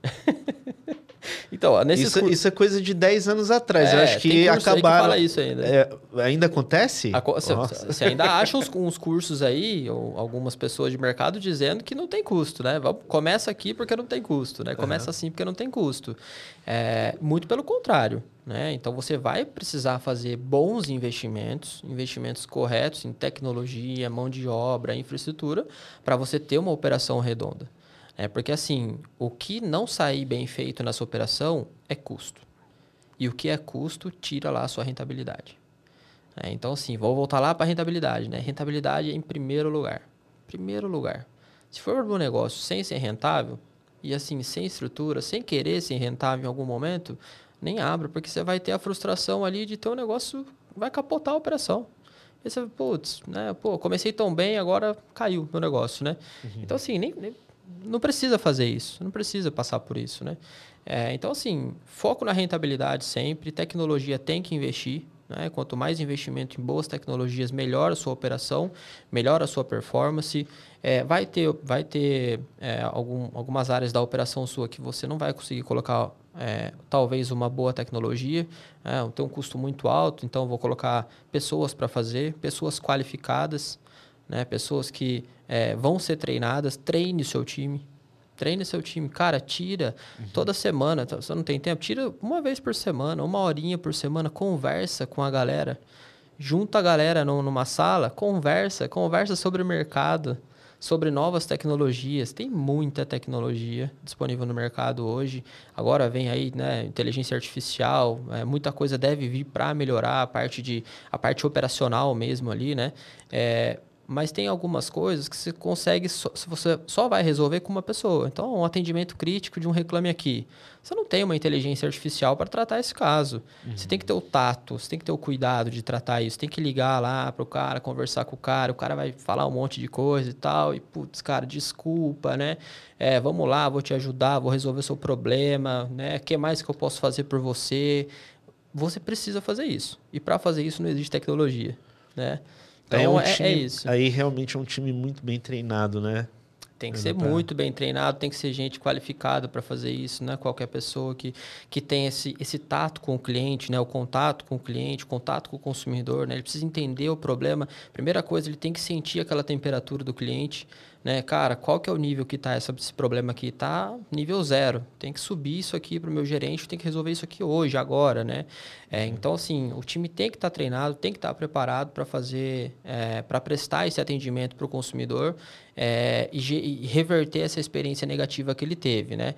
Então, isso é coisa de 10 anos atrás. Eu acho que acabaram. Que fala isso ainda. Ainda acontece? Você ainda acha uns cursos aí, ou algumas pessoas de mercado dizendo que não tem custo, né? Começa aqui porque não tem custo, né? Começa assim porque não tem custo. Muito pelo contrário. né? Então, você vai precisar fazer bons investimentos, investimentos corretos em tecnologia, mão de obra, infraestrutura, para você ter uma operação redonda. Porque, assim, o que não sair bem feito nessa operação é custo. E o que é custo, tira lá a sua rentabilidade. Então, assim, vou voltar lá para a rentabilidade, né? Rentabilidade é em primeiro lugar. Primeiro lugar. Se for um negócio sem ser rentável, e assim, sem estrutura, sem querer ser rentável em algum momento, nem abra, porque você vai ter a frustração ali de ter um negócio, vai capotar a operação. E você, putz, né? Pô, comecei tão bem, agora caiu meu negócio, né? Então, assim, não precisa fazer isso, não precisa passar por isso, né? Então, assim, foco na rentabilidade sempre, tecnologia tem que investir, né? Quanto mais investimento em boas tecnologias, melhor a sua operação, melhor a sua performance. Vai ter algumas áreas da operação sua que você não vai conseguir colocar talvez uma boa tecnologia, tem um custo muito alto, então vou colocar pessoas para fazer, pessoas qualificadas, né? Pessoas que vão ser treinadas, treine o seu time. Treine seu time. Cara, tira toda semana. Você não tem tempo? Tira uma vez por semana, uma horinha por semana. Conversa com a galera. Junta a galera numa sala. Conversa sobre o mercado, sobre novas tecnologias. Tem muita tecnologia disponível no mercado hoje. Agora vem aí, né, inteligência artificial. Muita coisa deve vir para melhorar a parte operacional mesmo ali, né? Mas tem algumas coisas que você consegue, se você só vai resolver com uma pessoa. Então, um atendimento crítico de um reclame aqui. Você não tem uma inteligência artificial para tratar esse caso. Você tem que ter o tato, você tem que ter o cuidado de tratar isso. Tem que ligar lá para o cara, conversar com o cara vai falar um monte de coisa e tal. E, putz, cara, desculpa, né? Vamos lá, vou te ajudar, vou resolver o seu problema, né? O que mais que eu posso fazer por você? Você precisa fazer isso. E para fazer isso não existe tecnologia, né? Então, é isso. Aí realmente é um time muito bem treinado, né? Tem que ser muito bem treinado, tem que ser gente qualificada para fazer isso, né? Qualquer pessoa que tem esse tato com o cliente, né? O contato com o cliente, o contato com o consumidor, né? Ele precisa entender o problema. Primeira coisa, ele tem que sentir aquela temperatura do cliente, né? Cara, qual que é o nível que está esse problema aqui? Tá nível 0. Tem que subir isso aqui para o meu gerente, tem que resolver isso aqui hoje, agora, né? Então, assim, o time tem que estar treinado, tem que estar preparado para fazer, para prestar esse atendimento para o consumidor e reverter essa experiência negativa que ele teve, né?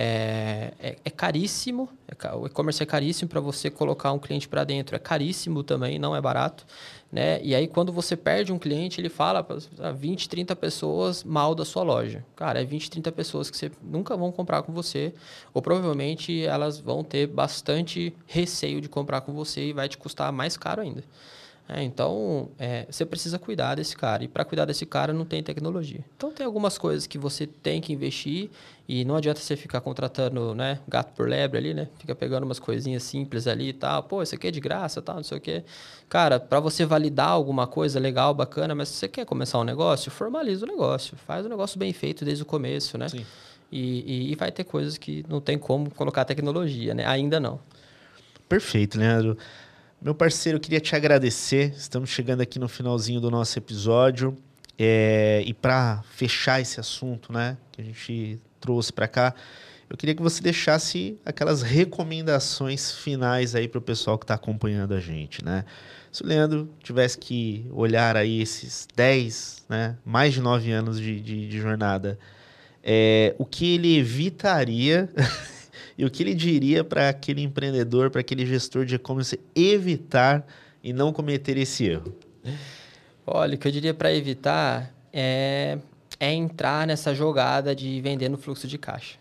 É caríssimo, o e-commerce é caríssimo para você colocar um cliente para dentro, é caríssimo também, não é barato, né? E aí, quando você perde um cliente, ele fala para 20, 30 pessoas mal da sua loja. Cara, 20, 30 pessoas que você nunca vão comprar com você, ou provavelmente elas vão ter bastante receio de comprar com você e vai te custar mais caro ainda. Então, você precisa cuidar desse cara. E para cuidar desse cara, não tem tecnologia. Então, tem algumas coisas que você tem que investir e não adianta você ficar contratando, né, gato por lebre ali, né? Fica pegando umas coisinhas simples ali e tal. Pô, isso aqui é de graça, tal, não sei o quê. Cara, para você validar alguma coisa legal, bacana, mas se você quer começar um negócio, formaliza o negócio. Faz o negócio bem feito desde o começo, né? Sim. E vai ter coisas que não tem como colocar tecnologia, né? Ainda não. Perfeito, Leandro. Meu parceiro, eu queria te agradecer. Estamos chegando aqui no finalzinho do nosso episódio. E para fechar esse assunto, né, que a gente trouxe para cá, eu queria que você deixasse aquelas recomendações finais aí para o pessoal que está acompanhando a gente, né? Se o Leandro tivesse que olhar aí esses 10, né, mais de 9 anos de jornada, o que ele evitaria... E o que ele diria para aquele empreendedor, para aquele gestor de e-commerce evitar e não cometer esse erro? Olha, o que eu diria para evitar é entrar nessa jogada de vender no fluxo de caixa.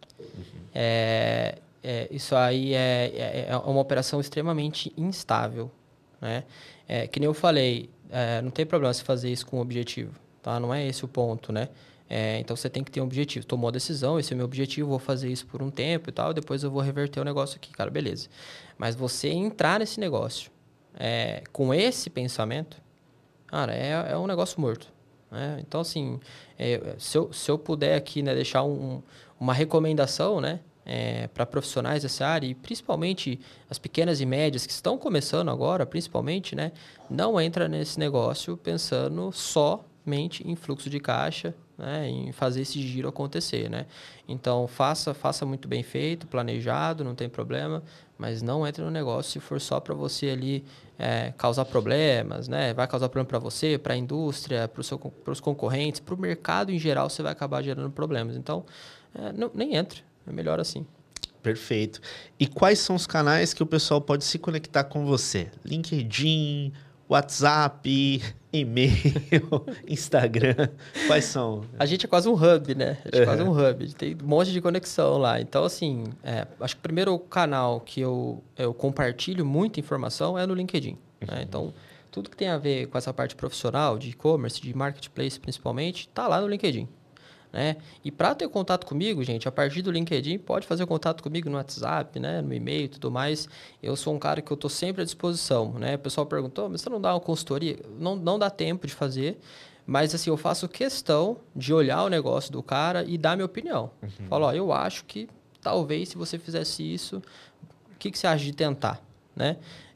Isso aí é uma operação extremamente instável, né? Que nem eu falei, não tem problema você fazer isso com um objetivo, tá? Não é esse o ponto, né? Então, você tem que ter um objetivo. Tomou a decisão, esse é o meu objetivo, vou fazer isso por um tempo e tal, depois eu vou reverter o negócio aqui, cara, beleza. Mas você entrar nesse negócio com esse pensamento, cara, é um negócio morto, né? Então, assim, se eu puder aqui, né, deixar uma recomendação, né, para profissionais dessa área, e principalmente as pequenas e médias que estão começando agora, principalmente, né, não entra nesse negócio pensando somente em fluxo de caixa né, em fazer esse giro acontecer, né? Então, faça muito bem feito, planejado, não tem problema, mas não entre no negócio se for só para você ali causar problemas, né? Vai causar problema para você, para a indústria, para os concorrentes, para o mercado em geral, você vai acabar gerando problemas. Então, nem entre, é melhor assim. Perfeito. E quais são os canais que o pessoal pode se conectar com você? LinkedIn, WhatsApp, e-mail, Instagram, quais são? A gente é quase um hub, né? A gente é quase um hub, tem um monte de conexão lá. Então, assim, acho que o primeiro canal que eu compartilho muita informação é no LinkedIn. Né? Então, tudo que tem a ver com essa parte profissional, de e-commerce, de marketplace principalmente, está lá no LinkedIn. Né? E para ter contato comigo, gente, a partir do LinkedIn, pode fazer contato comigo no WhatsApp, né? No e-mail e tudo mais. Eu sou um cara que eu estou sempre à disposição. Né? O pessoal perguntou, mas você não dá uma consultoria? Não dá tempo de fazer, mas assim, eu faço questão de olhar o negócio do cara e dar minha opinião. Falo, ó, eu acho que talvez se você fizesse isso, o que você acha de tentar? Né?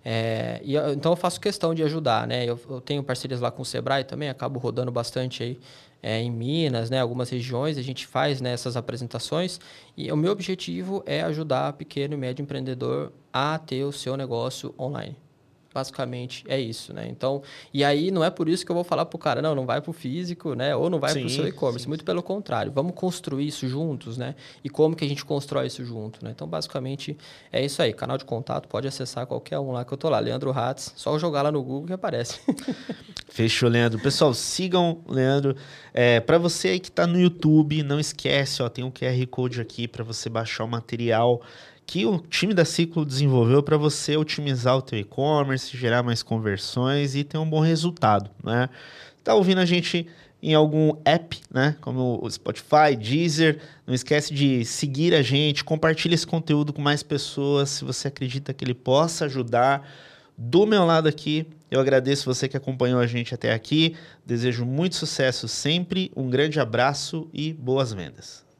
Então eu faço questão de ajudar. Né? Eu tenho parcerias lá com o Sebrae também, acabo rodando bastante aí. Em Minas, né, algumas regiões, a gente faz, né, essas apresentações e o meu objetivo é ajudar pequeno e médio empreendedor a ter o seu negócio online. Basicamente é isso, né? Então, e aí não é por isso que eu vou falar pro cara, não vai pro físico, né? Ou não vai pro seu e-commerce. Muito pelo contrário, vamos construir isso juntos, né? E como que a gente constrói isso junto, né? Então, basicamente, é isso aí. Canal de contato, pode acessar qualquer um lá que eu tô lá. Leandro Hatz, só jogar lá no Google que aparece. Fechou, Leandro. Pessoal, sigam o Leandro. Para você aí que tá no YouTube, não esquece, ó, tem um QR Code aqui para você baixar o material que o time da Ciclo desenvolveu para você otimizar o teu e-commerce, gerar mais conversões e ter um bom resultado, né? Tá ouvindo a gente em algum app, né? Como o Spotify, Deezer, não esquece de seguir a gente, compartilha esse conteúdo com mais pessoas, se você acredita que ele possa ajudar. Do meu lado aqui, eu agradeço você que acompanhou a gente até aqui, desejo muito sucesso sempre, um grande abraço e boas vendas.